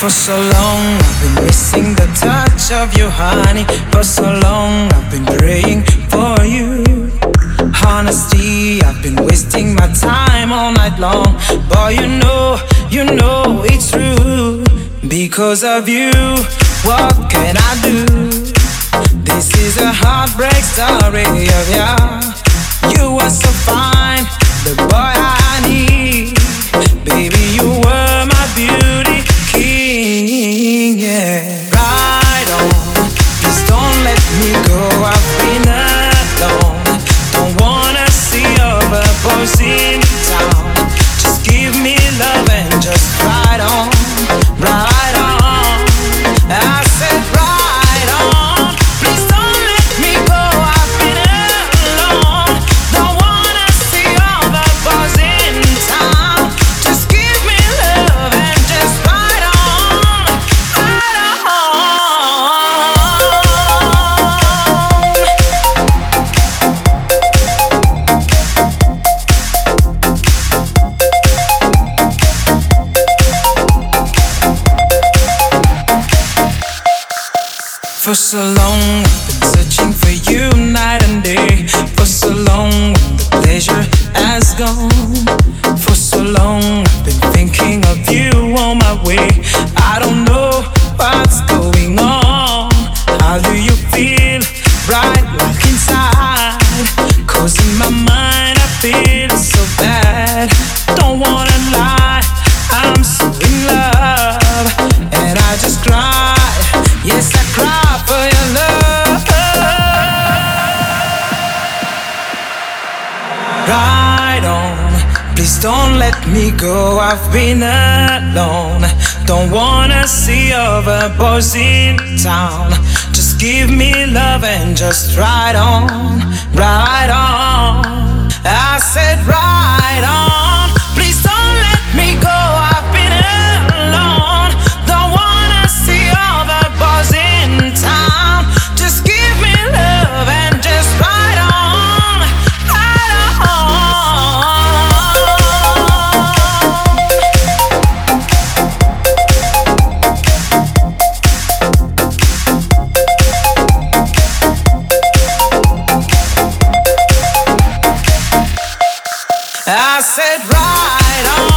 For so long I've been missing the touch of you, honey. For so long I've been praying for you. Honesty, I've been wasting my time all night long. Boy, you know it's true. Because of you, what can I do? This is a heartbreak story of ya. You are so fine, the boy I need. Baby, you were my beauty king, yeah. Right on, please don't let me go. I've been alone. Don't wanna see other boys in town. Just give me love and just ride on, ride on. I said ride on. Please don't let me go. I've been alone. Don't wanna see other boys in town. Just give me love and just ride on, ride on. For so long I've been searching for you night and day. For so long the pleasure has gone. For so long I've been thinking of you on my way. I don't know what's going on. How do you feel right like inside? 'Cause in my mind I feel so bad. Don't wanna lie, I'm so in love. And I just cry, yes I cry for your love. Ride on, please don't let me go. I've been alone. Don't wanna see other boys in town. Just give me love and just ride on, ride on. I said ride on, please don't let me go. I've been alone. Don't wanna see other boys in town. Just give me love and just ride on, ride on. I said ride on.